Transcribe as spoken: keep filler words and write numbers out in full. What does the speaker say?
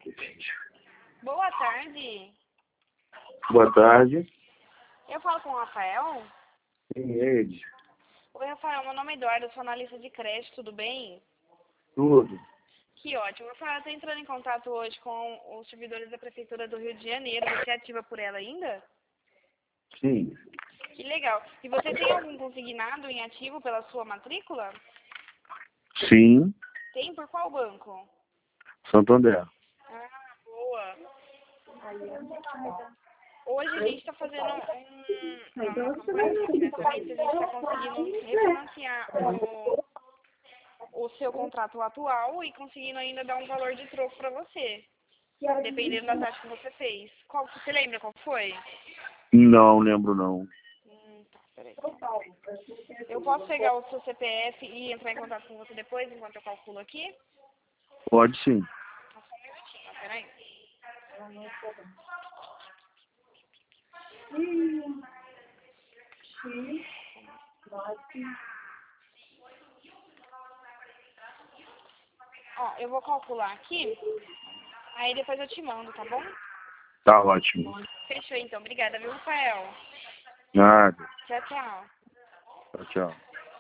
Boa tarde. Boa tarde. Eu falo com o Rafael. Quem é ele? Oi, Rafael. Meu nome é Eduardo. Eu sou analista de crédito. Tudo bem? Tudo. Que ótimo. Rafael, eu estou entrando em contato hoje com os servidores da Prefeitura do Rio de Janeiro. Você é ativa por ela ainda? Sim. Que legal. E você tem algum consignado em ativo pela sua matrícula? Sim. Tem? Por qual banco? Santander. Ah, boa. Hoje a gente está fazendo um, uma campanha de refinanciamento e a gente está conseguindo refinanciar o, o seu contrato atual e conseguindo ainda dar um valor de troco para você, dependendo da taxa que você fez. Qual, você lembra qual foi? Não lembro, não. Hum, tá, peraí. Eu posso pegar o seu C P F e entrar em contato com você depois, enquanto eu calculo aqui? Pode sim. Só um minutinho, ó, peraí. Ó, eu vou calcular aqui, aí depois eu te mando, tá bom? Tá ótimo. Fechou então. Obrigada, viu, Rafael? Nada. Tchau, tchau. Tchau, tchau.